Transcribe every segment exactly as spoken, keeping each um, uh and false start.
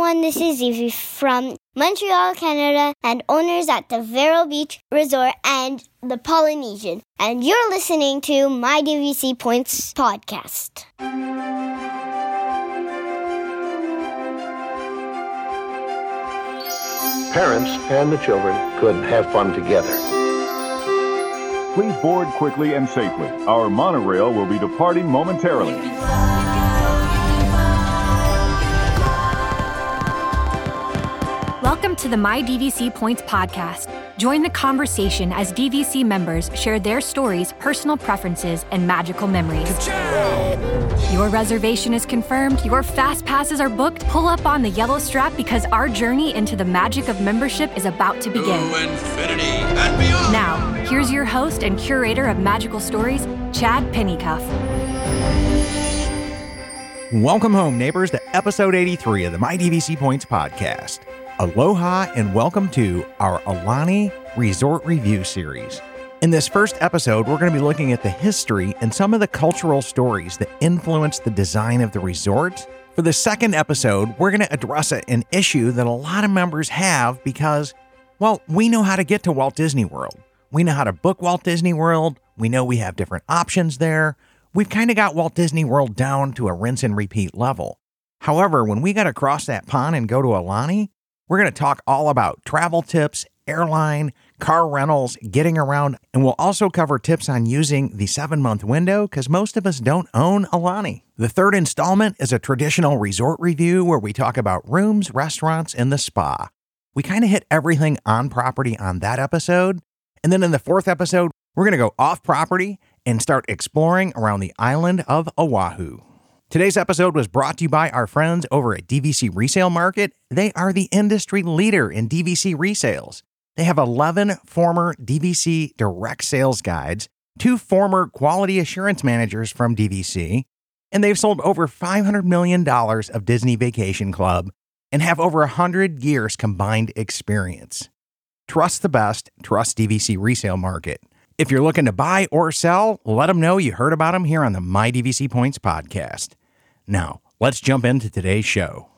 everyone, this is Evie from Montreal, Canada, and owners at the Vero Beach Resort and the Polynesian. And you're listening to My D V C Points podcast. Parents and the children could have fun together. Please board quickly and safely. Our monorail will be departing momentarily. Welcome to the My D V C Points podcast. Join the conversation as D V C members share their stories, personal preferences, and magical memories. Your reservation is confirmed, your fast passes are booked. Pull up on the yellow strap because our journey into the magic of membership is about to begin. To infinity and beyond. Now, here's your host and curator of magical stories, Chad Pennycuff. Welcome home, neighbors, to episode eighty-three of the My D V C Points podcast. Aloha and welcome to our Aulani Resort Review series. In this first episode, we're going to be looking at the history and some of the cultural stories that influenced the design of the resort. For the second episode, we're going to address an issue that a lot of members have because, well, we know how to get to Walt Disney World. We know how to book Walt Disney World. We know we have different options there. We've kind of got Walt Disney World down to a rinse and repeat level. However, when we got to cross that pond and go to Aulani, we're going to talk all about travel tips, airline, car rentals, getting around, and we'll also cover tips on using the seven-month window because most of us don't own Aulani. The third installment is a traditional resort review where we talk about rooms, restaurants, and the spa. We kind of hit everything on property on that episode. And then in the fourth episode, we're going to go off property and start exploring around the island of Oahu. Today's episode was brought to you by our friends over at D V C Resale Market. They are the industry leader in D V C resales. They have eleven former D V C direct sales guides, two former quality assurance managers from D V C, and they've sold over five hundred million dollars of Disney Vacation Club and have over one hundred years combined experience. Trust the best, trust D V C Resale Market. If you're looking to buy or sell, let them know you heard about them here on the My D V C Points podcast. Now, let's jump into today's show.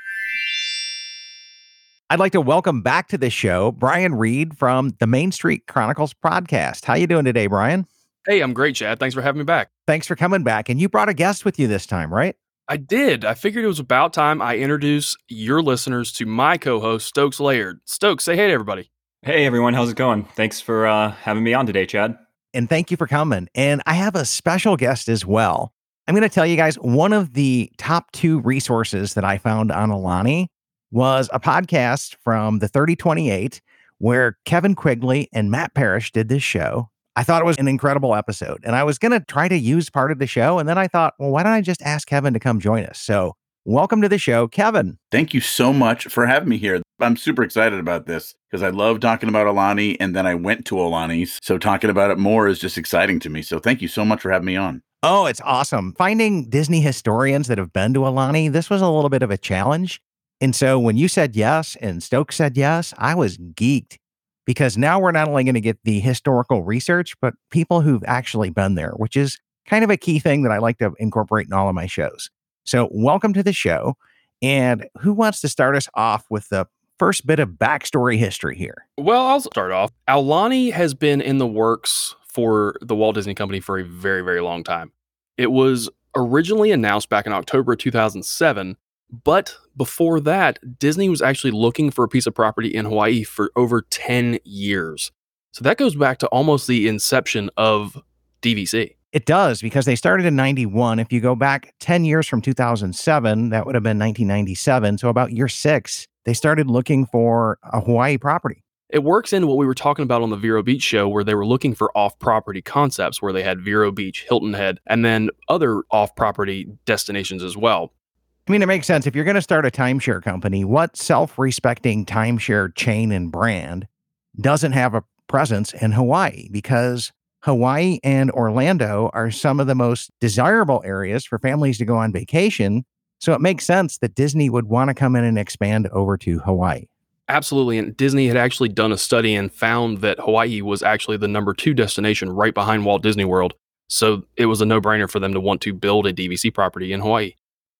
I'd like to welcome back to the show Brian Reed from the Main Street Chronicles podcast. How you doing today, Brian? Hey, I'm great, Chad. Thanks for having me back. Thanks for coming back. And you brought a guest with you this time, right? I did. I figured it was about time I introduce your listeners to my co-host, Stokes Laird. Stokes, say hey to everybody. Hey, everyone. How's it going? Thanks for uh, having me on today, Chad. And thank you for coming. And I have a special guest as well. I'm going to tell you guys, one of the top two resources that I found on Aulani was a podcast from the thirty twenty-eight where Kevin Quigley and Matt Parrish did this show. I thought it was an incredible episode, and I was going to try to use part of the show, and then I thought, well, why don't I just ask Kevin to come join us? So welcome to the show, Kevin. Thank you so much for having me here. I'm super excited about this because I love talking about Aulani, and then I went to Aulani, so talking about it more is just exciting to me. So thank you so much for having me on. Oh, it's awesome. Finding Disney historians that have been to Aulani, this was a little bit of a challenge. And so when you said yes and Stokes said yes, I was geeked because now we're not only going to get the historical research, but people who've actually been there, which is kind of a key thing that I like to incorporate in all of my shows. So welcome to the show. And who wants to start us off with the first bit of backstory history here? Well, I'll start off. Aulani has been in the works for the Walt Disney Company for a very, very long time. It was originally announced back in October of two thousand seven, but before that, Disney was actually looking for a piece of property in Hawaii for over ten years. So that goes back to almost the inception of D V C. It does, because they started in ninety-one. If you go back ten years from two thousand seven, that would have been nineteen ninety-seven. So about year six, they started looking for a Hawaii property. It works into what we were talking about on the Vero Beach show, where they were looking for off-property concepts, where they had Vero Beach, Hilton Head, and then other off-property destinations as well. I mean, it makes sense. If you're going to start a timeshare company, what self-respecting timeshare chain and brand doesn't have a presence in Hawaii? Because Hawaii and Orlando are some of the most desirable areas for families to go on vacation. So it makes sense that Disney would want to come in and expand over to Hawaii. Absolutely. And Disney had actually done a study and found that Hawaii was actually the number two destination right behind Walt Disney World. So it was a no-brainer for them to want to build a D V C property in Hawaii.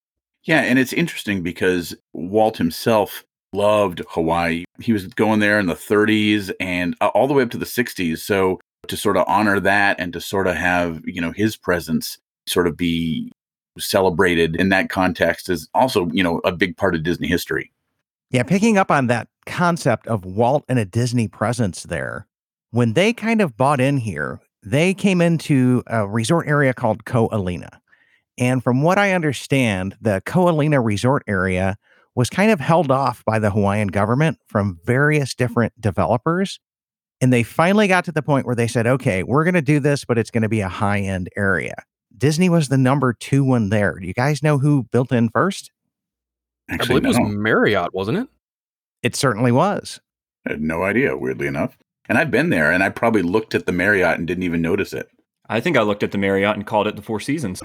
Yeah, and it's interesting because Walt himself loved Hawaii. He was going there in the thirties and uh, all the way up to the sixties. So to sort of honor that and to sort of have, you know, his presence sort of be celebrated in that context is also, you know, a big part of Disney history. Yeah, picking up on that concept of Walt and a Disney presence there, when they kind of bought in here, they came into a resort area called Ko Olina. And from what I understand, the Ko Olina resort area was kind of held off by the Hawaiian government from various different developers. And they finally got to the point where they said, okay, we're going to do this, but it's going to be a high-end area. Disney was the number two one there. Do you guys know who built in first? Actually, I believe no. it was Marriott, wasn't it? It certainly was. I had no idea, weirdly enough. And I've been there, and I probably looked at the Marriott and didn't even notice it. I think I looked at the Marriott and called it the Four Seasons.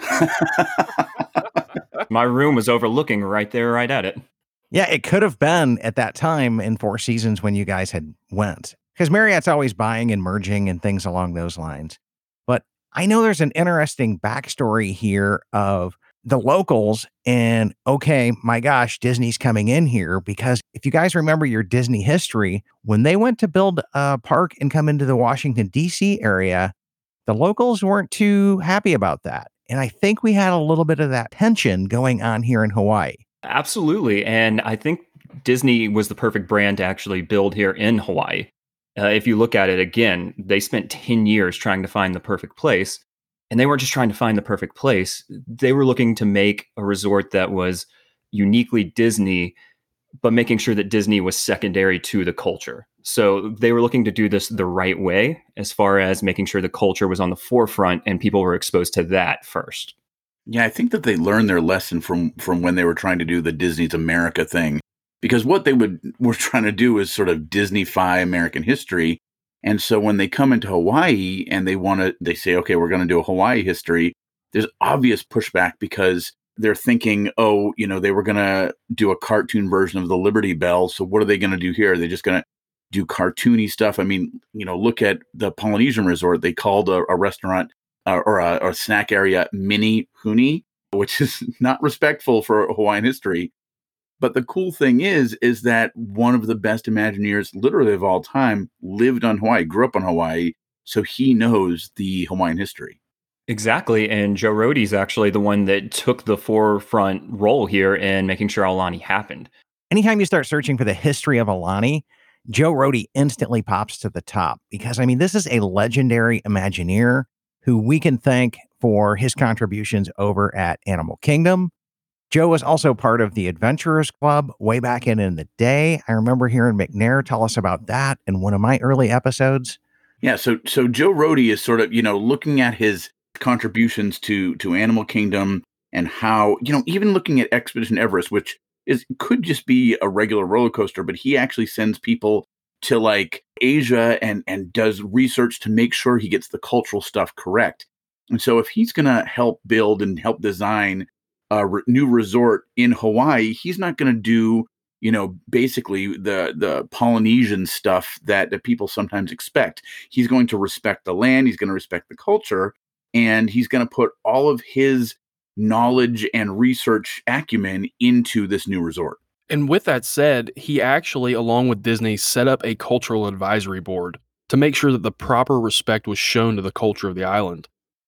My room was overlooking right there, right at it. Yeah, it could have been at that time in Four Seasons when you guys had went. Because Marriott's always buying and merging and things along those lines. But I know there's an interesting backstory here of the locals and, okay, my gosh, Disney's coming in here. Because if you guys remember your Disney history, when they went to build a park and come into the Washington, D C area, the locals weren't too happy about that. And I think we had a little bit of that tension going on here in Hawaii. Absolutely. And I think Disney was the perfect brand to actually build here in Hawaii. Uh, if you look at it again, they spent ten years trying to find the perfect place. And they weren't just trying to find the perfect place. They were looking to make a resort that was uniquely Disney, but making sure that Disney was secondary to the culture. So they were looking to do this the right way, as far as making sure the culture was on the forefront and people were exposed to that first. Yeah, I think that they learned their lesson from from when they were trying to do the Disney's America thing. Because what they would were trying to do is sort of Disney-fy American history. And so when they come into Hawaii and they want to, they say, okay, we're going to do a Hawaii history, there's obvious pushback because they're thinking, oh, you know, they were going to do a cartoon version of the Liberty Bell. So what are they going to do here? Are they just going to do cartoony stuff? I mean, you know, look at the Polynesian resort. They called a, a restaurant uh, or, a, or a snack area Mini Huni, which is not respectful for Hawaiian history. But the cool thing is, is that one of the best Imagineers literally of all time lived on Hawaii, grew up on Hawaii. So he knows the Hawaiian history. Exactly. And Joe Rohde's actually the one that took the forefront role here in making sure Aulani happened. Anytime you start searching for the history of Aulani, Joe Rohde instantly pops to the top because, I mean, this is a legendary Imagineer who we can thank for his contributions over at Animal Kingdom. Joe was also part of the Adventurers Club way back in, in the day. I remember hearing McNair tell us about that in one of my early episodes. Yeah, so so Joe Rohde is sort of, you know, looking at his contributions to to Animal Kingdom and how, you know, even looking at Expedition Everest, which is could just be a regular roller coaster, but he actually sends people to like Asia and and does research to make sure he gets the cultural stuff correct. And so if he's going to help build and help design a re- new resort in Hawaii, he's not going to do, you know, basically the the Polynesian stuff that, that people sometimes expect. He's going to respect the land, he's going to respect the culture, and he's going to put all of his knowledge and research acumen into this new resort. And with that said, he actually, along with Disney, set up a cultural advisory board to make sure that the proper respect was shown to the culture of the island.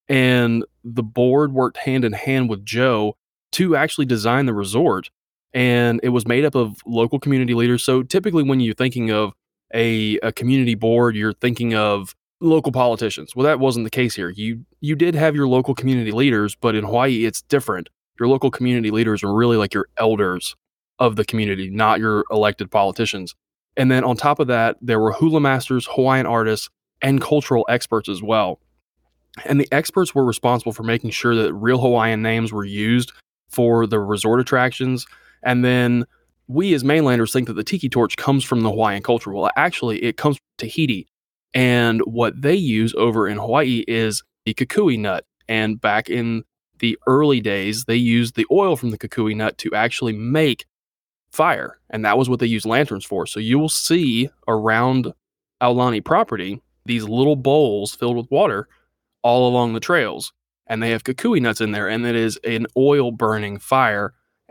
And the board worked hand in hand with Joe to actually design the resort. And it was made up of local community leaders. So typically when you're thinking of a, a community board, you're thinking of local politicians. Well, that wasn't the case here. You you did have your local community leaders, but in Hawaii, it's different. Your local community leaders are really like your elders of the community, not your elected politicians. And then on top of that, there were hula masters, Hawaiian artists, and cultural experts as well. And the experts were responsible for making sure that real Hawaiian names were used for the resort attractions. And then we as mainlanders think that the tiki torch comes from the Hawaiian culture. Well, actually, it comes from Tahiti. And what they use over in Hawaii is the kukui nut. And back in the early days, they used the oil from the kukui nut to actually make fire. And that was what they used lanterns for. So you will see around Aulani property these little bowls filled with water all along the trails. And they have kukui nuts in there. And it is an oil burning fire.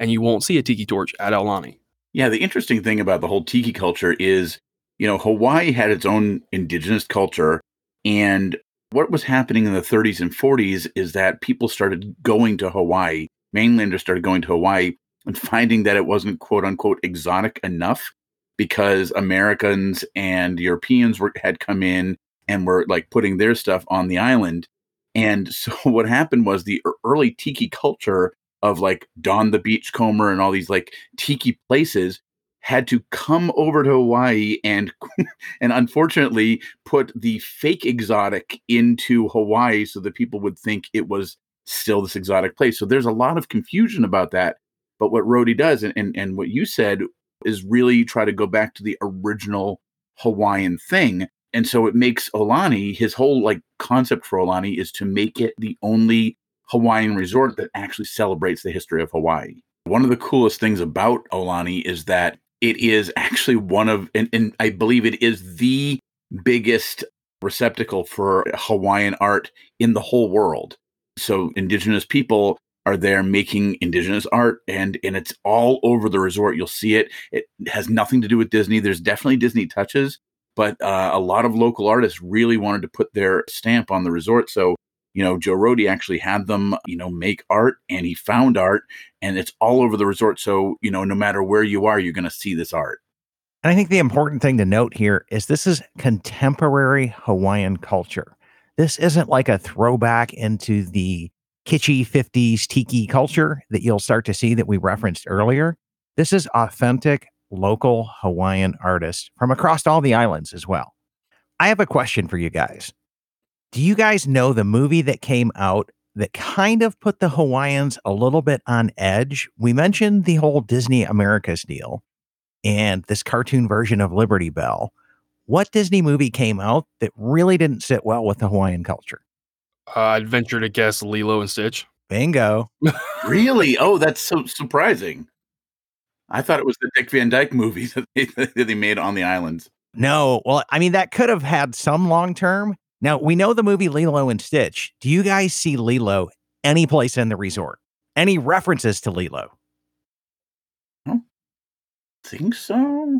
and you won't see a tiki torch at Aulani. Yeah, the interesting thing about the whole tiki culture is, you know, Hawaii had its own indigenous culture, and what was happening in the thirties and forties is that people started going to Hawaii, mainlanders started going to Hawaii and finding that it wasn't quote unquote exotic enough because Americans and Europeans were had come in and were like putting their stuff on the island. And so what happened was the early tiki culture of like Don the Beachcomber and all these like tiki places had to come over to Hawaii and and unfortunately put the fake exotic into Hawaii so that people would think it was still this exotic place. So there's a lot of confusion about that. But what Rhodey does, and, and, and what you said, is really try to go back to the original Hawaiian thing. And so it makes Aulani, his whole like concept for Aulani is to make it the only Hawaiian resort that actually celebrates the history of Hawaii. One of the coolest things about Aulani is that it is actually one of, and, and I believe it is the biggest receptacle for Hawaiian art in the whole world. So indigenous people are there making indigenous art, and, and it's all over the resort. You'll see it. It has nothing to do with Disney. There's definitely Disney touches, but uh, a lot of local artists really wanted to put their stamp on the resort. So, you know, Joe Rohde actually had them, you know, make art, and he found art, and it's all over the resort. So, you know, no matter where you are, you're going to see this art. And I think the important thing to note here is this is contemporary Hawaiian culture. This isn't like a throwback into the kitschy fifties tiki culture that you'll start to see that we referenced earlier. This is authentic local Hawaiian artists from across all the islands as well. I have a question for you guys. Do you guys know the movie that came out that kind of put the Hawaiians a little bit on edge? We mentioned the whole Disney Americas deal and this cartoon version of Liberty Bell. What Disney movie came out that really didn't sit well with the Hawaiian culture? Uh, I'd venture to guess Lilo and Stitch. Bingo. Really? Oh, that's so surprising. I thought it was the Dick Van Dyke movie that they, that they made on the islands. No. Well, I mean, that could have had some long term. Now, we know the movie Lilo and Stitch. Do you guys see Lilo any place in the resort? Any references to Lilo? I don't think so.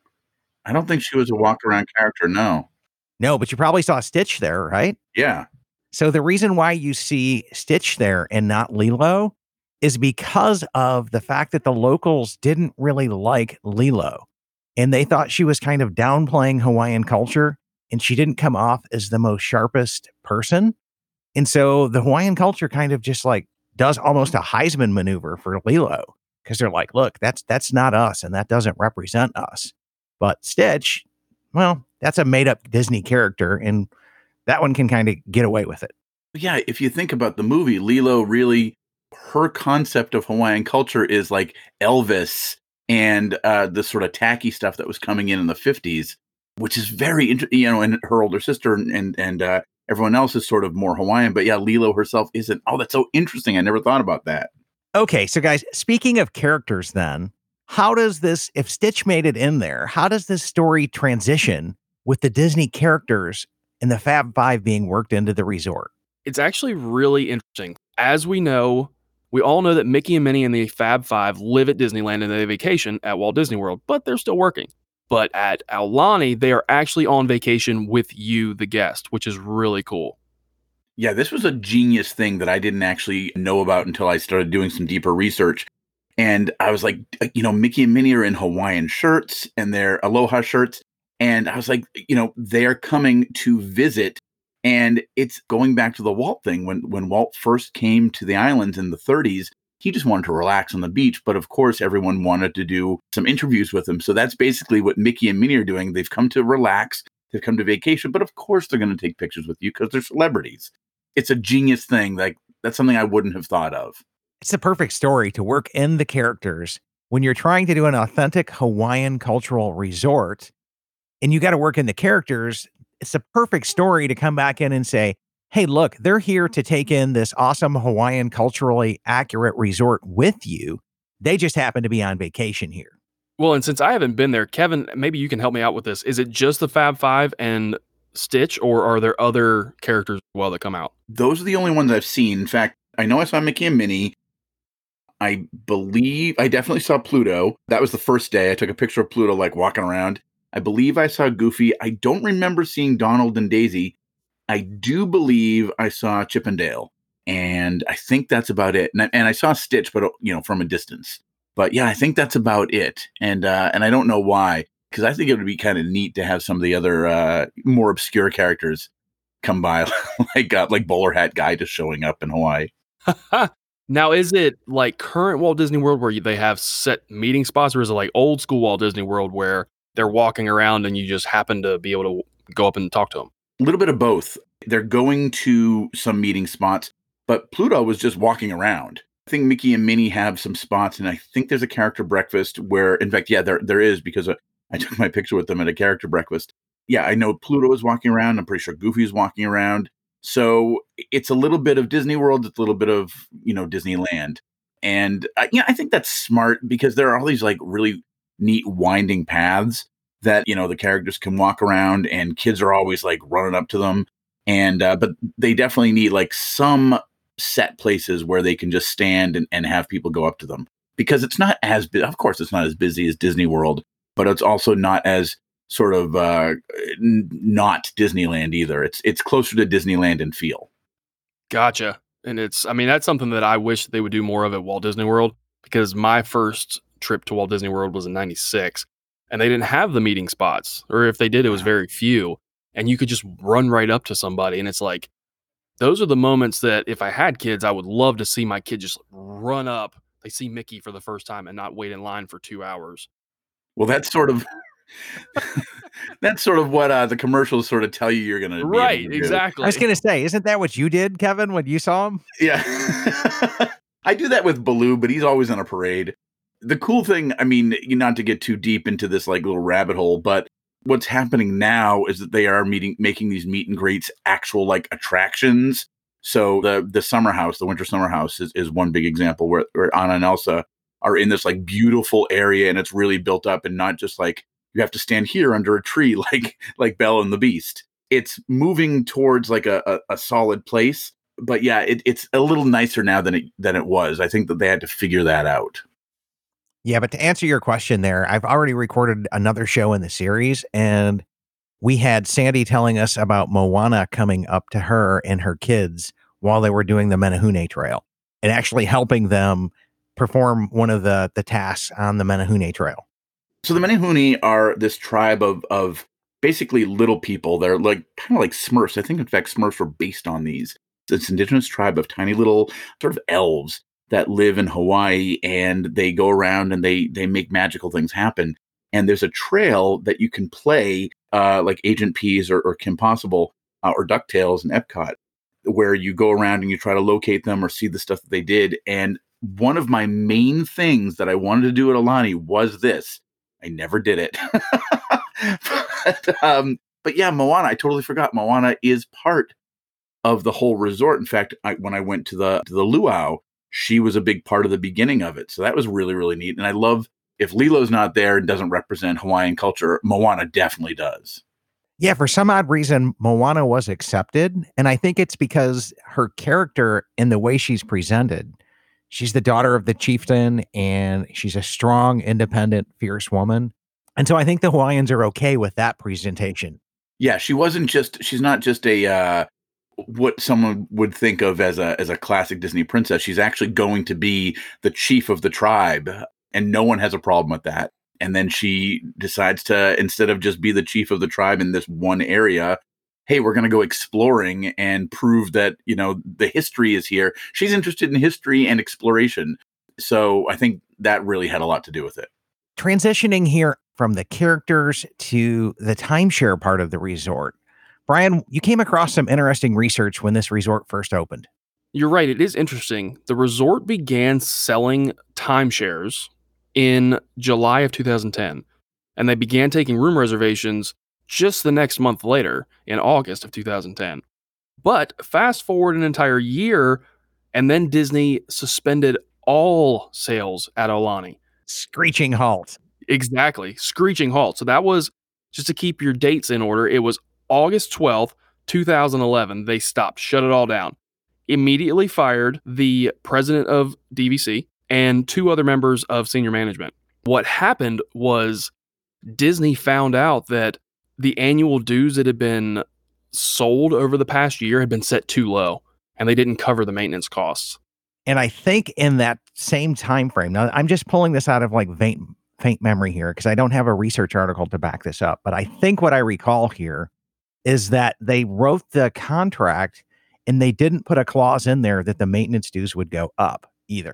I don't think she was a walk-around character, no. No, but you probably saw Stitch there, right? Yeah. So the reason why you see Stitch there and not Lilo is because of the fact that the locals didn't really like Lilo, and they thought she was kind of downplaying Hawaiian culture, and she didn't come off as the most sharpest person. And so the Hawaiian culture kind of just like does almost a Heisman maneuver for Lilo, because they're like, look, that's that's not us, and that doesn't represent us. But Stitch, well, that's a made up Disney character, and that one can kind of get away with it. Yeah, if you think about the movie, Lilo really, her concept of Hawaiian culture is like Elvis and uh, the sort of tacky stuff that was coming in in the fifties, which is very interesting, you know, and her older sister and and, and uh, everyone else is sort of more Hawaiian. But yeah, Lilo herself isn't. Oh, that's so interesting. I never thought about that. Okay, so guys, speaking of characters then, how does this, if Stitch made it in there, how does this story transition with the Disney characters and the Fab Five being worked into the resort? It's actually really interesting. As we know, we all know that Mickey and Minnie and the Fab Five live at Disneyland and they vacation at Walt Disney World, but they're still working. But at Aulani, they are actually on vacation with you, the guest, which is really cool. Yeah, this was a genius thing that I didn't actually know about until I started doing some deeper research. And I was like, you know, Mickey and Minnie are in Hawaiian shirts and they're aloha shirts. And I was like, you know, they're coming to visit. And it's going back to the Walt thing. When when Walt first came to the islands in the thirties, he just wanted to relax on the beach. But of course, everyone wanted to do some interviews with him. So that's basically what Mickey and Minnie are doing. They've come to relax. They've come to vacation. But of course, they're going to take pictures with you because they're celebrities. It's a genius thing. Like, that's something I wouldn't have thought of. It's the perfect story to work in the characters when you're trying to do an authentic Hawaiian cultural resort and you got to work in the characters. It's the perfect story to come back in and say, hey, look, they're here to take in this awesome Hawaiian culturally accurate resort with you. They just happen to be on vacation here. Well, and since I haven't been there, Kevin, maybe you can help me out with this. Is it just the Fab Five and Stitch, or are there other characters as well that come out? Those are the only ones I've seen. In fact, I know I saw Mickey and Minnie. I believe I definitely saw Pluto. That was the first day. I took a picture of Pluto, like walking around. I believe I saw Goofy. I don't remember seeing Donald and Daisy. I do believe I saw Chip and Dale. And I think that's about it. And I, and I saw Stitch, but, you know, from a distance. But yeah, I think that's about it. And uh, and I don't know why, because I think it would be kind of neat to have some of the other uh, more obscure characters come by, like uh, like Bowler Hat Guy just showing up in Hawaii. Now, is it like current Walt Disney World where they have set meeting spots, or is it like old school Walt Disney World where they're walking around and you just happen to be able to go up and talk to them? A little bit of both. They're going to some meeting spots, but Pluto was just walking around. I think Mickey and Minnie have some spots, and I think there's a character breakfast where, in fact, yeah, there there is, because uh, I took my picture with them at a character breakfast. Yeah, I know Pluto is walking around. I'm pretty sure Goofy is walking around. So it's a little bit of Disney World. It's a little bit of, you know, Disneyland. And uh, yeah, I think that's smart, because there are all these like really neat winding paths that, you know, the characters can walk around, and kids are always like running up to them. And, uh, but they definitely need like some set places where they can just stand and, and have people go up to them, because it's not as bu- of course it's not as busy as Disney World, but it's also not as sort of uh, n- not Disneyland either. It's it's closer to Disneyland in feel. Gotcha. And it's, I mean, that's something that I wish they would do more of at Walt Disney World, because my first trip to Walt Disney World was in ninety-six, and they didn't have the meeting spots, or if they did, it was very few, and you could just run right up to somebody. And it's like, those are the moments that if I had kids, I would love to see my kid just run up. They see Mickey for the first time and not wait in line for two hours. Well, that's sort of that's sort of what uh, the commercials sort of tell you you're going to right. Exactly. I was going to say, isn't that what you did, Kevin, when you saw him? Yeah, I do that with Baloo, but he's always in a parade. The cool thing, I mean, not to get too deep into this like little rabbit hole, but what's happening now is that they are meeting, making these meet and greets actual like attractions. So the the summer house, the winter summer house, is, is one big example where, where Anna and Elsa are in this like beautiful area, and it's really built up, and not just like you have to stand here under a tree like like Belle and the Beast. It's moving towards like a, a, a solid place. But yeah, it, it's a little nicer now than it than it was. I think that they had to figure that out. Yeah, but to answer your question there, I've already recorded another show in the series, and we had Sandy telling us about Moana coming up to her and her kids while they were doing the Menehune Trail, and actually helping them perform one of the, the tasks on the Menehune Trail. So the Menehune are this tribe of of basically little people. They're like kind of like Smurfs. I think, in fact, Smurfs were based on these. It's an indigenous tribe of tiny little sort of elves that live in Hawaii, and they go around and they they make magical things happen. And there's a trail that you can play, uh, like Agent Peas or, or Kim Possible uh, or DuckTales in Epcot, where you go around and you try to locate them or see the stuff that they did. And one of my main things that I wanted to do at Aulani was this. I never did it. but, um, but yeah, Moana, I totally forgot. Moana is part of the whole resort. In fact, I, when I went to the to the luau, she was a big part of the beginning of it. So that was really, really neat. And I love, if Lilo's not there and doesn't represent Hawaiian culture, Moana definitely does. Yeah, for some odd reason, Moana was accepted. And I think it's because her character and the way she's presented. She's the daughter of the chieftain, and she's a strong, independent, fierce woman. And so I think the Hawaiians are okay with that presentation. Yeah, she wasn't just, she's not just a, uh, what someone would think of as a as a classic Disney princess. She's actually going to be the chief of the tribe, and no one has a problem with that. And then she decides to, instead of just be the chief of the tribe in this one area, hey, we're going to go exploring and prove that, you know, the history is here. She's interested in history and exploration. So I think that really had a lot to do with it. Transitioning here from the characters to the timeshare part of the resort. Brian, you came across some interesting research when this resort first opened. You're right. It is interesting. The resort began selling timeshares in July of two thousand ten, and they began taking room reservations just the next month later in August of two thousand ten. But fast forward an entire year, and then Disney suspended all sales at Aulani. Screeching halt. Exactly. Screeching halt. So that was, just to keep your dates in order, it was August twelfth, twenty eleven, they stopped, shut it all down. Immediately fired the president of D V C and two other members of senior management. What happened was Disney found out that the annual dues that had been sold over the past year had been set too low, and they didn't cover the maintenance costs. And I think in that same time frame, now I'm just pulling this out of like faint, faint memory here because I don't have a research article to back this up, but I think what I recall here is that they wrote the contract and they didn't put a clause in there that the maintenance dues would go up either.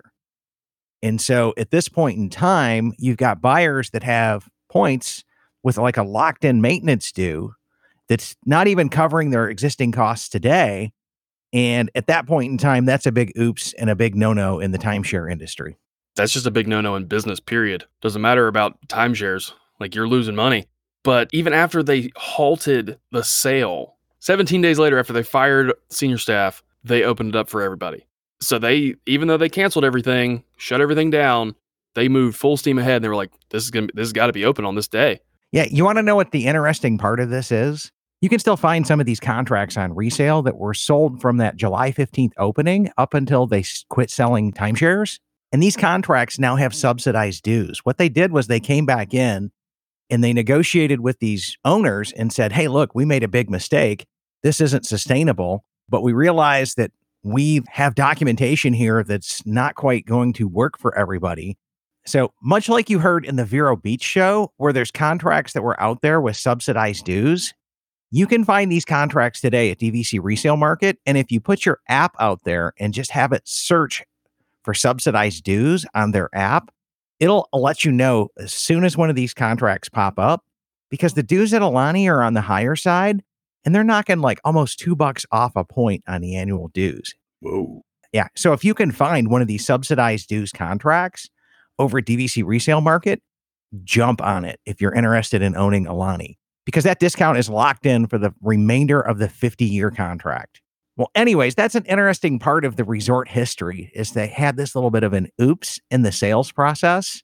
And so at this point in time, you've got buyers that have points with like a locked in maintenance due that's not even covering their existing costs today. And at that point in time, that's a big oops and a big no-no in the timeshare industry. That's just a big no-no in business, period. Doesn't matter about timeshares. Like, you're losing money. But even after they halted the sale, seventeen days later, after they fired senior staff, they opened it up for everybody. So they, even though they canceled everything, shut everything down, they moved full steam ahead. And they were like, this is gonna, this has got to be open on this day. Yeah. You want to know what the interesting part of this is? You can still find some of these contracts on resale that were sold from that July fifteenth opening up until they quit selling timeshares. And these contracts now have subsidized dues. What they did was they came back in and they negotiated with these owners and said, hey, look, we made a big mistake. This isn't sustainable, but we realized that we have documentation here that's not quite going to work for everybody. So much like you heard in the Vero Beach show, where there's contracts that were out there with subsidized dues, you can find these contracts today at D V C Resale Market. And if you put your app out there and just have it search for subsidized dues on their app, it'll let you know as soon as one of these contracts pop up, because the dues at Aulani are on the higher side and they're knocking like almost two bucks off a point on the annual dues. Whoa. Yeah. So if you can find one of these subsidized dues contracts over at D V C Resale Market, jump on it if you're interested in owning Aulani, because that discount is locked in for the remainder of the fifty-year contract. Well, anyways, that's an interesting part of the resort history, is they had this little bit of an oops in the sales process,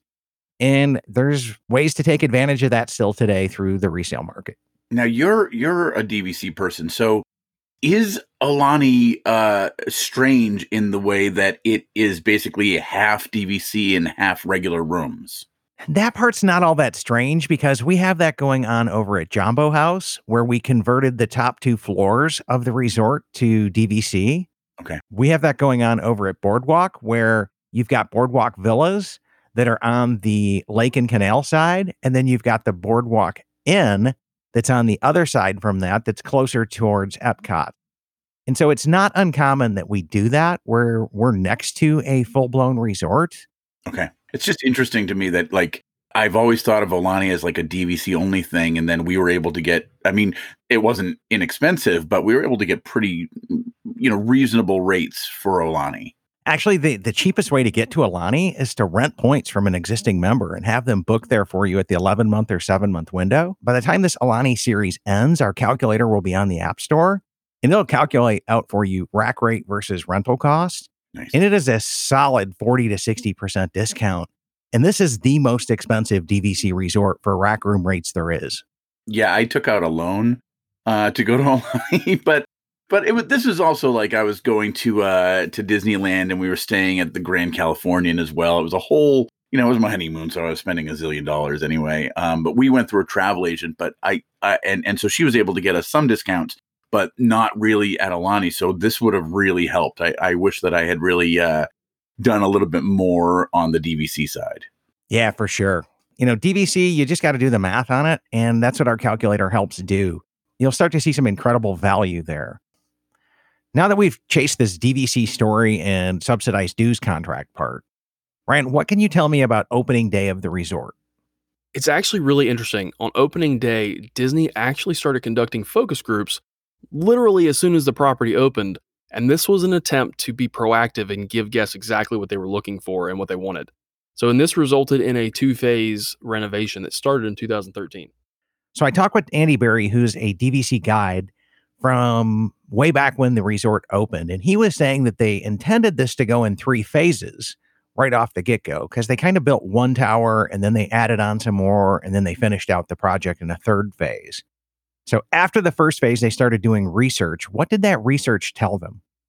and there's ways to take advantage of that still today through the resale market. Now, you're you're a D V C person, so is Aulani uh, strange in the way that it is basically half D V C and half regular rooms? That part's not all that strange, because we have that going on over at Jambo House, where we converted the top two floors of the resort to D V C. Okay. We have that going on over at Boardwalk, where you've got Boardwalk Villas that are on the lake and canal side. And then you've got the Boardwalk Inn that's on the other side from that, that's closer towards Epcot. And so it's not uncommon that we do that where we're next to a full-blown resort. Okay. It's just interesting to me that, like, I've always thought of Aulani as like a D V C only thing. And then we were able to get, I mean, it wasn't inexpensive, but we were able to get pretty, you know, reasonable rates for Aulani. Actually, the, the cheapest way to get to Aulani is to rent points from an existing member and have them book there for you at the eleven month or seven month window. By the time this Aulani series ends, our calculator will be on the App Store, and it'll calculate out for you rack rate versus rental cost. Nice. And it is a solid forty to sixty percent discount. And this is the most expensive D V C resort for rack room rates there is. Yeah, I took out a loan uh, to go to Aulani, but but it was, this is also like I was going to uh, to Disneyland, and we were staying at the Grand Californian as well. It was a whole, you know, it was my honeymoon, so I was spending a zillion dollars anyway. Um, but we went through a travel agent, but I, I and and so she was able to get us some discounts, but not really at Aulani. So this would have really helped. I, I wish that I had really uh, done a little bit more on the D V C side. Yeah, for sure. You know, D V C, you just got to do the math on it. And that's what our calculator helps do. You'll start to see some incredible value there. Now that we've chased this D V C story and subsidized dues contract part, Ryan, what can you tell me about opening day of the resort? It's actually really interesting. On opening day, Disney actually started conducting focus groups literally as soon as the property opened. And this was an attempt to be proactive and give guests exactly what they were looking for and what they wanted. So, and this resulted in a two-phase renovation that started in two thousand thirteen. So I talked with Andy Berry, who's a D V C guide from way back when the resort opened. And he was saying that they intended this to go in three phases right off the get-go, because they kind of built one tower and then they added on some more, and then they finished out the project in a third phase. So after the first phase, they started doing research. What did that research tell them?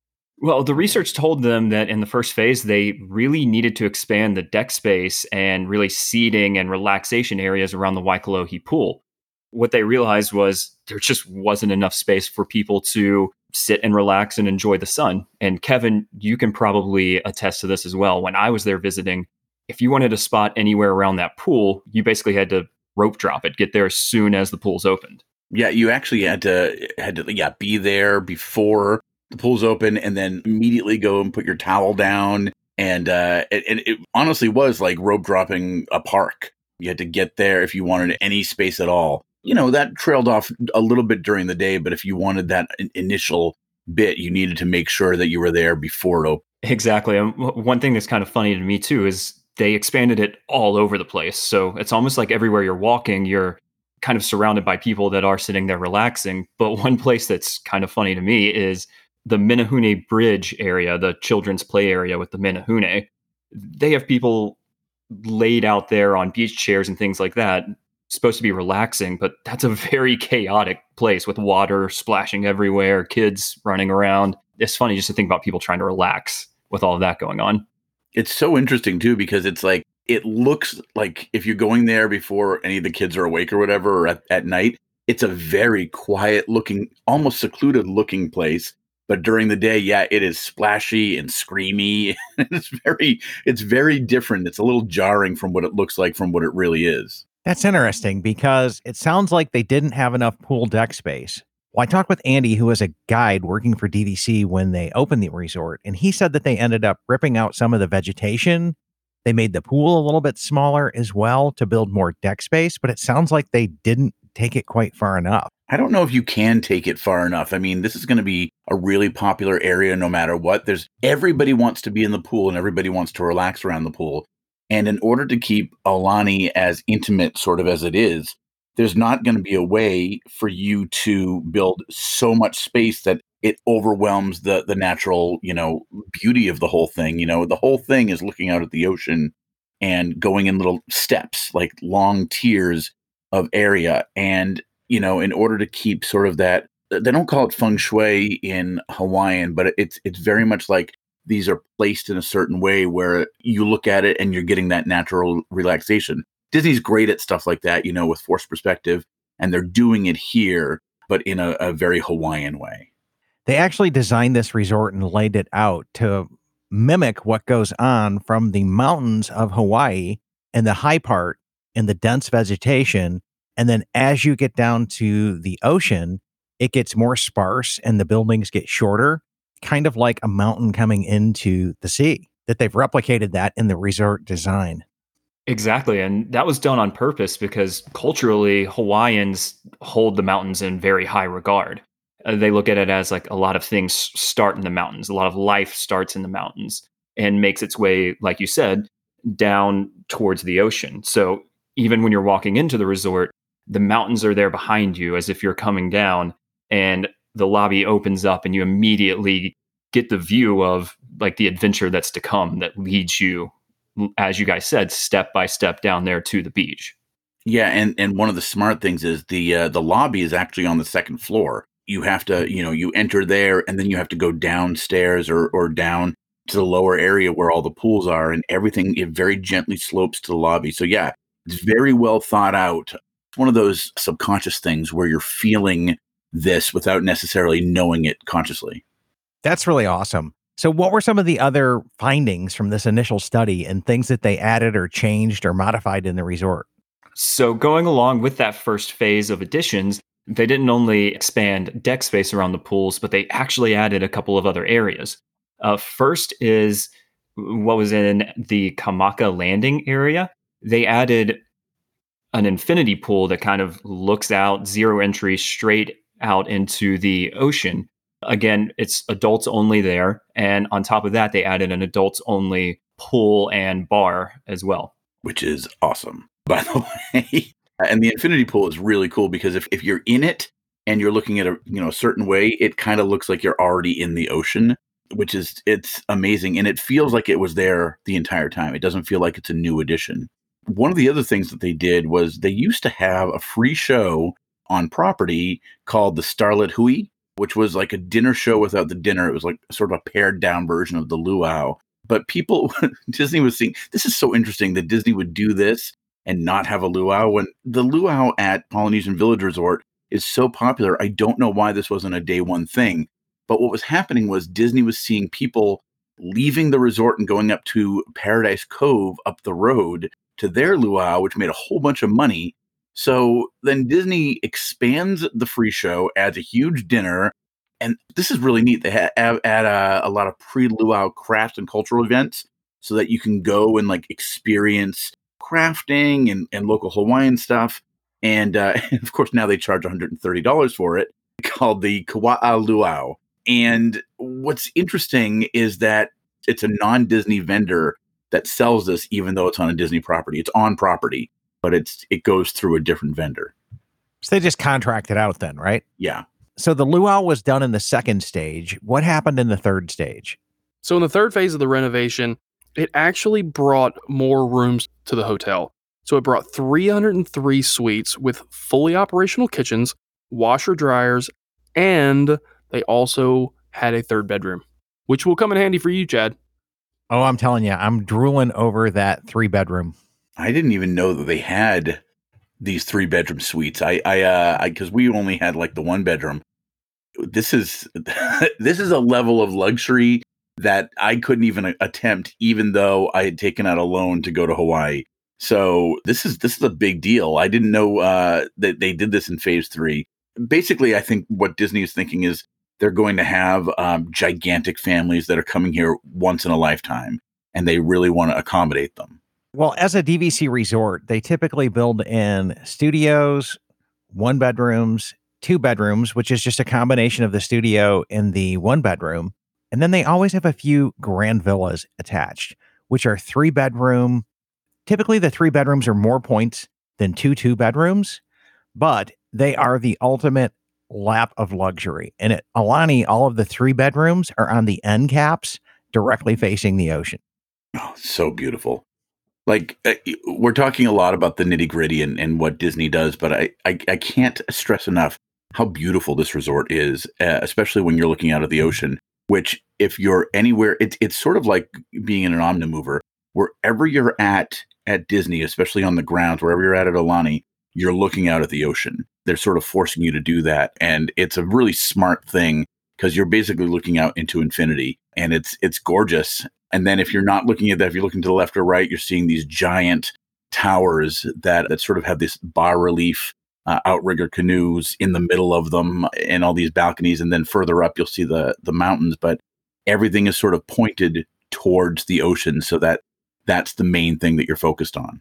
Well, the research told them that in the first phase, they really needed to expand the deck space and really seating and relaxation areas around the Waikolohi pool. What they realized was there just wasn't enough space for people to sit and relax and enjoy the sun. And Kevin, you can probably attest to this as well. When I was there visiting, if you wanted a spot anywhere around that pool, you basically had to rope drop it, get there as soon as the pools opened. Yeah, you actually had to had to yeah be there before the pool's open, and then immediately go and put your towel down. And uh, it, and it honestly was like rope dropping a park. You had to get there if you wanted any space at all. You know, that trailed off a little bit during the day, but if you wanted that initial bit, you needed to make sure that you were there before it opened. Exactly. And one thing that's kind of funny to me too is they expanded it all over the place. So it's almost like everywhere you're walking, you're kind of surrounded by people that are sitting there relaxing. But one place that's kind of funny to me is the Menehune Bridge area, the children's play area with the Menehune. They have people laid out there on beach chairs and things like that, supposed to be relaxing, but that's a very chaotic place with water splashing everywhere, kids running around. It's funny just to think about people trying to relax with all of that going on. It's so interesting too, because it's like, it looks like if you're going there before any of the kids are awake or whatever, or at, at night, it's a very quiet looking, almost secluded looking place. But during the day, yeah, it is splashy and screamy. it's very, it's very different. It's a little jarring from what it looks like from what it really is. That's interesting because it sounds like they didn't have enough pool deck space. Well, I talked with Andy, who was a guide working for D V C when they opened the resort, and he said that they ended up ripping out some of the vegetation. They made the pool a little bit smaller as well to build more deck space, but it sounds like they didn't take it quite far enough. I don't know if you can take it far enough. I mean, this is going to be a really popular area no matter what. There's everybody wants to be in the pool and everybody wants to relax around the pool. And in order to keep Aulani as intimate sort of as it is, there's not going to be a way for you to build so much space that it overwhelms the the natural, you know, beauty of the whole thing. You know, the whole thing is looking out at the ocean and going in little steps, like long tiers of area. And, you know, in order to keep sort of that, they don't call it feng shui in Hawaiian, but it's it's very much like these are placed in a certain way where you look at it and you're getting that natural relaxation. Disney's great at stuff like that, you know, with forced perspective, and they're doing it here, but in a, a very Hawaiian way. They actually designed this resort and laid it out to mimic what goes on from the mountains of Hawaii and the high part and the dense vegetation. And then as you get down to the ocean, it gets more sparse and the buildings get shorter, kind of like a mountain coming into the sea, that they've replicated that in the resort design. Exactly. And that was done on purpose because culturally, Hawaiians hold the mountains in very high regard. Uh, they look at it as like a lot of things start in the mountains. A lot of life starts in the mountains and makes its way, like you said, down towards the ocean. So even when you're walking into the resort, the mountains are there behind you as if you're coming down, and the lobby opens up and you immediately get the view of like the adventure that's to come that leads you, as you guys said, step by step down there to the beach. Yeah, and and one of the smart things is the uh, the lobby is actually on the second floor. You have to, you know, you enter there and then you have to go downstairs or or down to the lower area where all the pools are, and everything, it very gently slopes to the lobby. So yeah, it's very well thought out. It's one of those subconscious things where you're feeling this without necessarily knowing it consciously. That's really awesome. So what were some of the other findings from this initial study and things that they added or changed or modified in the resort? So going along with that first phase of additions, they didn't only expand deck space around the pools, but they actually added a couple of other areas. Uh, first is what was in the Kamaka Landing area. They added an infinity pool that kind of looks out, zero entry, straight out into the ocean. Again, it's adults only there. And on top of that, they added an adults only pool and bar as well. Which is awesome, by the way. And the infinity pool is really cool because if, if you're in it and you're looking at a you know a certain way, it kind of looks like you're already in the ocean, which is, it's amazing. And it feels like it was there the entire time. It doesn't feel like it's a new addition. One of the other things that they did was they used to have a free show on property called the Starlit Hui. which was like a dinner show without the dinner. It was like sort of a pared down version of the luau. But people, Disney was seeing, this is so interesting that Disney would do this and not have a luau when the luau at Polynesian Village Resort is so popular. I don't know why this wasn't a day one thing. But what was happening was Disney was seeing people leaving the resort and going up to Paradise Cove up the road to their luau, which made a whole bunch of money. So then Disney expands the free show, adds a huge dinner. And this is really neat. They ha- add a, a lot of pre-luau crafts and cultural events so that you can go and like experience crafting and, and local Hawaiian stuff. And, uh, and of course, now they charge one hundred thirty dollars for it, called the Kawa'a Luau. And what's interesting is that it's a non-Disney vendor that sells this, even though it's on a Disney property. It's on property, but it's it goes through a different vendor. So they just contracted out then, right? Yeah. So the luau was done in the second stage. What happened in the third stage? So in the third phase of the renovation, it actually brought more rooms to the hotel. So it brought three hundred three suites with fully operational kitchens, washer dryers, and they also had a third bedroom, which will come in handy for you, Chad. Oh, I'm telling you, I'm drooling over that three bedroom. I didn't even know that they had these three bedroom suites. I, I, uh, I, cause we only had like the one bedroom. This is, this is a level of luxury that I couldn't even attempt, even though I had taken out a loan to go to Hawaii. So this is, this is a big deal. I didn't know, uh, that they did this in phase three. Basically, I think what Disney is thinking is they're going to have um, gigantic families that are coming here once in a lifetime, and they really want to accommodate them. Well, as a D V C resort, they typically build in studios, one bedrooms, two bedrooms, which is just a combination of the studio and the one bedroom. And then they always have a few grand villas attached, which are three bedroom. Typically, the three bedrooms are more points than two two bedrooms, but they are the ultimate lap of luxury. And at Aulani, all of the three bedrooms are on the end caps directly facing the ocean. Oh, so beautiful. Like, uh, we're talking a lot about the nitty gritty and, and what Disney does, but I, I, I can't stress enough how beautiful this resort is, uh, especially when you're looking out at the ocean, which if you're anywhere, it's it's sort of like being in an Omnimover. Wherever you're at at Disney, especially on the grounds, wherever you're at at Aulani, you're looking out at the ocean. They're sort of forcing you to do that. And it's a really smart thing because you're basically looking out into infinity, and it's it's gorgeous. And then if you're not looking at that, if you're looking to the left or right, you're seeing these giant towers that, that sort of have this bas relief uh, outrigger canoes in the middle of them and all these balconies. And then further up, you'll see the, the mountains, but everything is sort of pointed towards the ocean so that that's the main thing that you're focused on.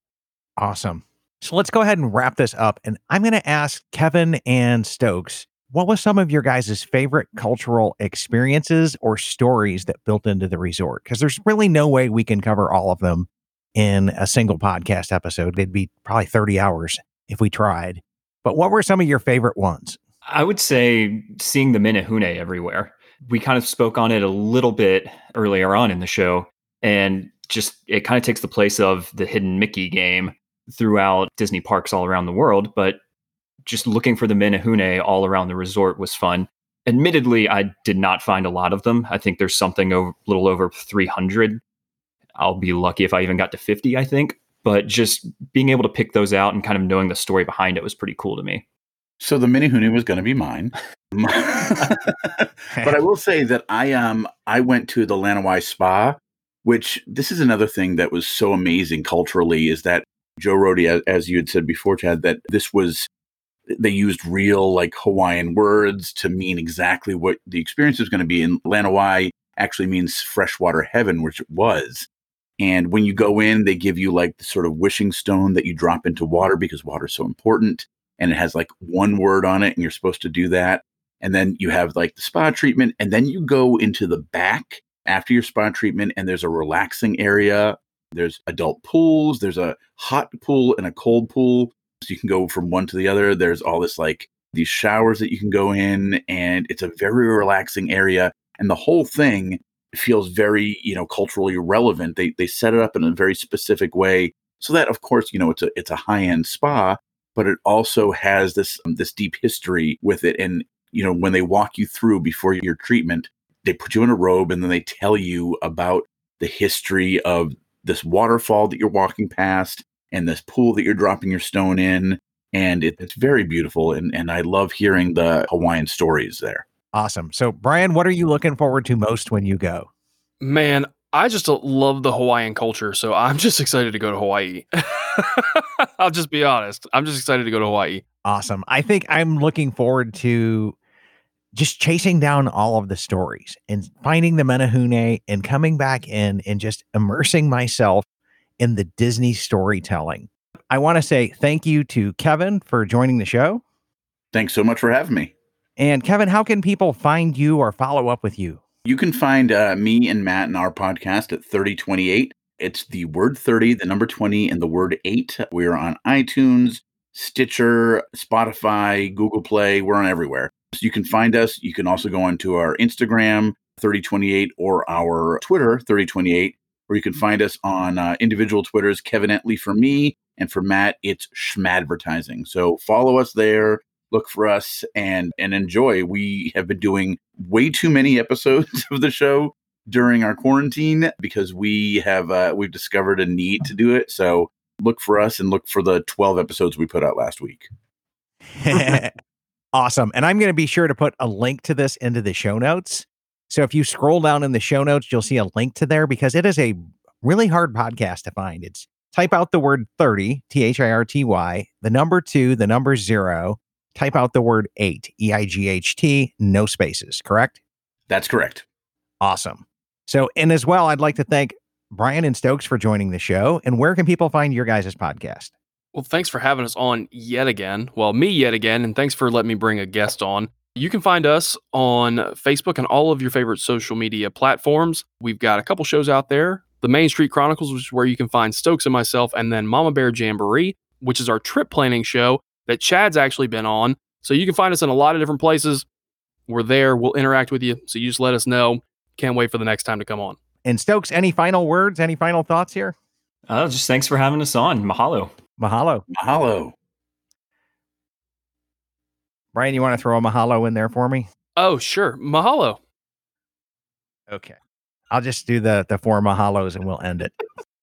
Awesome. So let's go ahead and wrap this up. And I'm going to ask Kevin and Stokes, what was some of your guys' favorite cultural experiences or stories that built into the resort? Because there's really no way we can cover all of them in a single podcast episode. It'd be probably thirty hours if we tried. But what were some of your favorite ones? I would say seeing the Menehune everywhere. We kind of spoke on it a little bit earlier on in the show, and just it kind of takes the place of the Hidden Mickey game throughout Disney parks all around the world. But just looking for the Menehune all around the resort was fun. Admittedly, I did not find a lot of them. I think there's something a little over three hundred. I'll be lucky if I even got to fifty, I think. But just being able to pick those out and kind of knowing the story behind it was pretty cool to me. So the Menehune was going to be mine. But I will say that I um I went to the Lanawai Spa, which this is another thing that was so amazing culturally, is that Joe Rohde, as, as you had said before, Chad, that this was, they used real like Hawaiian words to mean exactly what the experience was going to be. And Lanawai actually means freshwater heaven, which it was. And when you go in, they give you like the sort of wishing stone that you drop into water because water is so important. And it has like one word on it, and you're supposed to do that. And then you have like the spa treatment, and then you go into the back after your spa treatment, and there's a relaxing area. There's adult pools. There's a hot pool and a cold pool. So you can go from one to the other. There's all this like these showers that you can go in, and it's a very relaxing area. And the whole thing feels very, you know, culturally relevant. They they set it up in a very specific way so that, of course, you know, it's a it's a high-end spa, but it also has this um, this deep history with it. And you know, when they walk you through before your treatment, they put you in a robe and then they tell you about the history of this waterfall that you're walking past and this pool that you're dropping your stone in. And it, it's very beautiful. And, and I love hearing the Hawaiian stories there. Awesome. So, Brian, what are you looking forward to most when you go? Man, I just love the Hawaiian culture. So I'm just excited to go to Hawaii. I'll just be honest. I'm just excited to go to Hawaii. Awesome. I think I'm looking forward to just chasing down all of the stories and finding the Menehune and coming back in and just immersing myself in the Disney storytelling. I want to say thank you to Kevin for joining the show. Thanks so much for having me. And Kevin, how can people find you or follow up with you? You can find uh, me and Matt and our podcast at thirty twenty-eight. It's the word thirty, the number twenty, and the word eight. We're on iTunes, Stitcher, Spotify, Google Play. We're on everywhere. So you can find us. You can also go onto our Instagram, thirty twenty-eight, or our Twitter, thirty twenty-eight, or you can find us on uh, individual Twitters, Kevin Entley for me, and for Matt, it's Schmadvertising. So follow us there. Look for us and and enjoy. We have been doing way too many episodes of the show during our quarantine because we have uh, we've discovered a need to do it. So look for us and look for the twelve episodes we put out last week. Awesome. And I'm going to be sure to put a link to this into the show notes. So if you scroll down in the show notes, you'll see a link to there because it is a really hard podcast to find. It's type out the word thirty, T H I R T Y, the number two, the number zero. Type out the word eight, E I G H T, no spaces, correct? That's correct. Awesome. So, and as well, I'd like to thank Brian and Stokes for joining the show. And where can people find your guys' podcast? Well, thanks for having us on yet again. Well, me yet again, and thanks for letting me bring a guest on. You can find us on Facebook and all of your favorite social media platforms. We've got a couple shows out there. The Main Street Chronicles, which is where you can find Stokes and myself, and then Mama Bear Jamboree, which is our trip planning show that Chad's actually been on. So you can find us in a lot of different places. We're there. We'll interact with you. So you just let us know. Can't wait for the next time to come on. And Stokes, any final words, any final thoughts here? Oh, just thanks for having us on. Mahalo. Mahalo. Mahalo. Brian, you want to throw a mahalo in there for me? Oh, sure. Mahalo. Okay. I'll just do the, the four mahalos and we'll end it.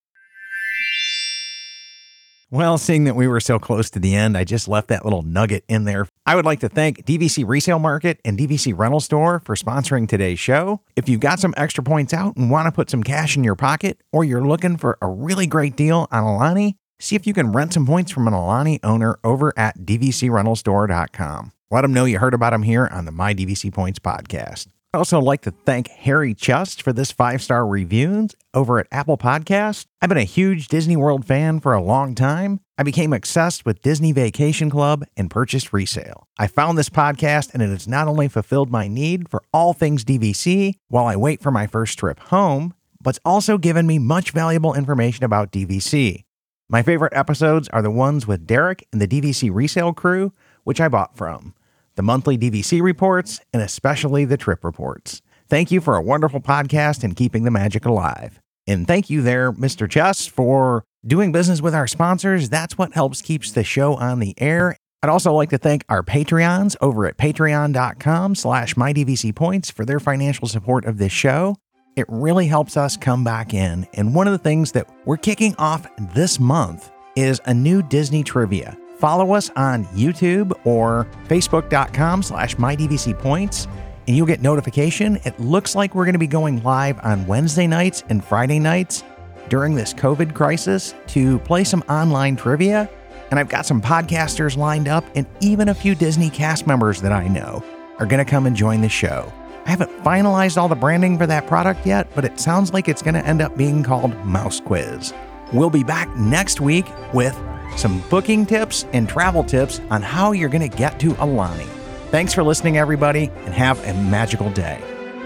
Well, seeing that we were so close to the end, I just left that little nugget in there. I would like to thank D V C Resale Market and D V C Rental Store for sponsoring today's show. If you've got some extra points out and want to put some cash in your pocket, or you're looking for a really great deal on Aulani, see if you can rent some points from an Aulani owner over at d v c rental store dot com. Let them know you heard about them here on the My D V C Points podcast. I'd also like to thank Harry Chust for this five-star review over at Apple Podcasts. I've been a huge Disney World fan for a long time. I became obsessed with Disney Vacation Club and purchased Resale. I found this podcast and it has not only fulfilled my need for all things D V C while I wait for my first trip home, but it's also given me much valuable information about D V C. My favorite episodes are the ones with Derek and the D V C Resale crew, which I bought from, the monthly D V C reports, and especially the trip reports. Thank you for a wonderful podcast and keeping the magic alive. And thank you there, Mister Chess, for doing business with our sponsors. That's what helps keeps the show on the air. I'd also like to thank our Patreons over at patreon.com slash mydvcpoints for their financial support of this show. It really helps us come back in. And one of the things that we're kicking off this month is a new Disney trivia. Follow us on YouTube or facebook.com slash mydvcpoints, and you'll get notification. It looks like we're going to be going live on Wednesday nights and Friday nights during this COVID crisis to play some online trivia. And I've got some podcasters lined up, and even a few Disney cast members that I know are going to come and join the show. I haven't finalized all the branding for that product yet, but it sounds like it's going to end up being called Mouse Quiz. We'll be back next week with some booking tips and travel tips on how you're going to get to Aulani. Thanks for listening, everybody, and have a magical day.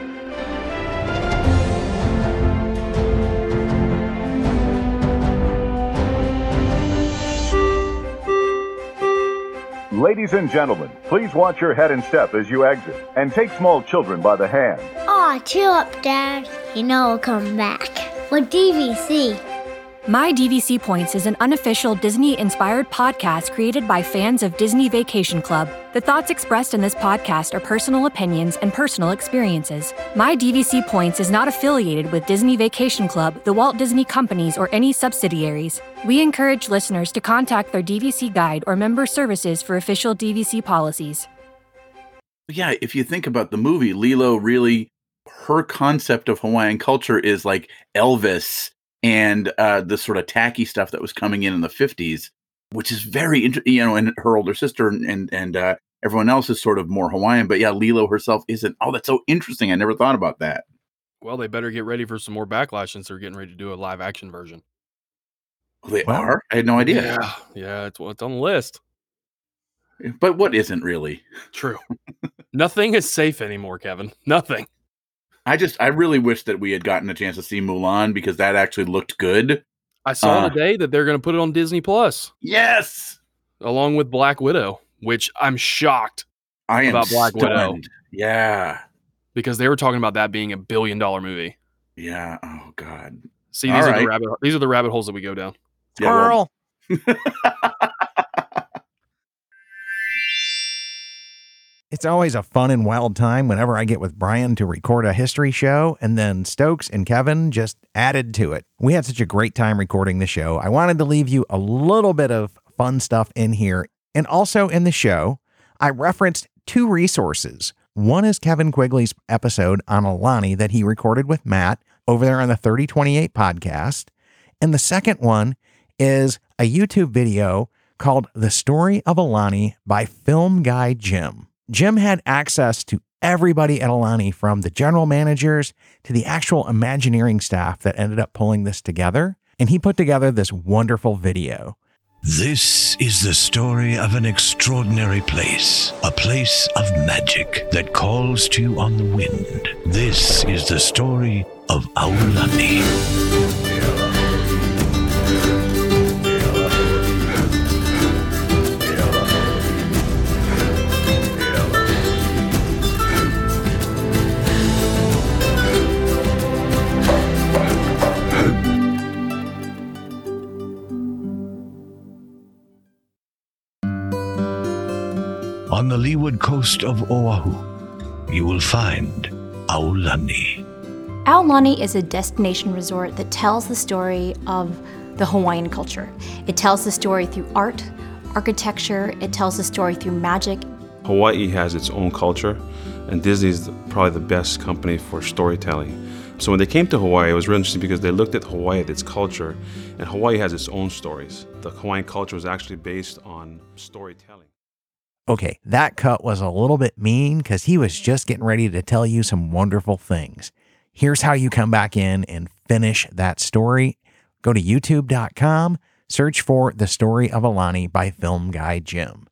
Ladies and gentlemen, please watch your head and step as you exit, and take small children by the hand. Aw, chill up, Dad. You know I'll come back. With D V C. My D V C Points is an unofficial Disney-inspired podcast created by fans of Disney Vacation Club. The thoughts expressed in this podcast are personal opinions and personal experiences. My D V C Points is not affiliated with Disney Vacation Club, the Walt Disney Companies, or any subsidiaries. We encourage listeners to contact their D V C guide or member services for official D V C policies. Yeah, if you think about the movie, Lilo really, her concept of Hawaiian culture is like Elvis and uh, the sort of tacky stuff that was coming in in the fifties, which is very interesting, you know, and her older sister and and uh, everyone else is sort of more Hawaiian. But yeah, Lilo herself isn't. Oh, that's so interesting. I never thought about that. Well, they better get ready for some more backlash since they're getting ready to do a live action version. Oh, they Well, are? I had no idea. Yeah, yeah, it's, it's on the list. But what isn't really? True. Nothing is safe anymore, Kevin. Nothing. I just, I really wish that we had gotten a chance to see Mulan because that actually looked good. I saw Uh, today that they're going to put it on Disney Plus Yes! along with Black Widow, which I'm shocked I am about Black Widow. stunned. Yeah. because they were talking about that being a billion dollar movie. Yeah. Oh, God. See, All these are right. the rabbit these are the rabbit holes that we go down. Yeah, well- Squirrel. It's always a fun and wild time whenever I get with Brian to record a history show, and then Stokes and Kevin just added to it. We had such a great time recording the show. I wanted to leave you a little bit of fun stuff in here. And also in the show, I referenced two resources. One is Kevin Quigley's episode on Aulani that he recorded with Matt over there on the thirty twenty-eight podcast. And the second one is a YouTube video called The Story of Aulani by Film Guy Jim. Jim had access to everybody at Aulani, from the general managers to the actual Imagineering staff that ended up pulling this together. And he put together this wonderful video. This is the story of an extraordinary place, a place of magic that calls to you on the wind. This is the story of Aulani. On the leeward coast of Oahu, you will find Aulani. Aulani is a destination resort that tells the story of the Hawaiian culture. It tells the story through art, architecture, it tells the story through magic. Hawaii has its own culture, and Disney is probably the best company for storytelling. So when they came to Hawaii, it was really interesting because they looked at Hawaii, at its culture, and Hawaii has its own stories. The Hawaiian culture was actually based on storytelling. Okay, that cut was a little bit mean because he was just getting ready to tell you some wonderful things. Here's how you come back in and finish that story. Go to youtube dot com, search for The Story of Aulani by Film Guy Jim.